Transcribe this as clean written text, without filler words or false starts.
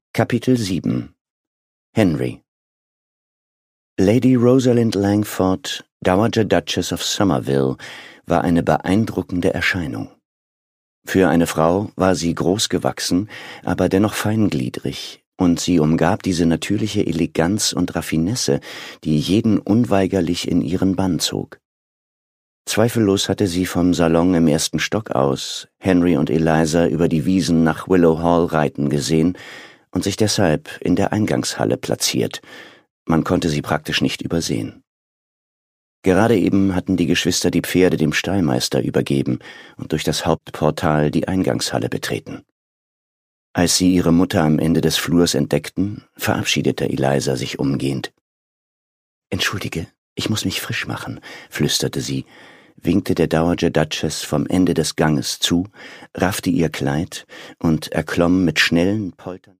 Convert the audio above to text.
Kapitel 7 Henry Lady Rosalind Langford, Dowager Duchess of Somerville, war eine beeindruckende Erscheinung. Für eine Frau war sie groß gewachsen, aber dennoch feingliedrig, und sie umgab diese natürliche Eleganz und Raffinesse, die jeden unweigerlich in ihren Bann zog. Zweifellos hatte sie vom Salon im 1. Stock aus Henry und Eliza über die Wiesen nach Willow Hall reiten gesehen und sich deshalb in der Eingangshalle platziert. Man konnte sie praktisch nicht übersehen. Gerade eben hatten die Geschwister die Pferde dem Stallmeister übergeben und durch das Hauptportal die Eingangshalle betreten. Als sie ihre Mutter am Ende des Flurs entdeckten, verabschiedete Eliza sich umgehend. »Entschuldige, ich muss mich frisch machen«, flüsterte sie, winkte der Dowager Duchess vom Ende des Ganges zu, raffte ihr Kleid und erklomm mit schnellen Poltern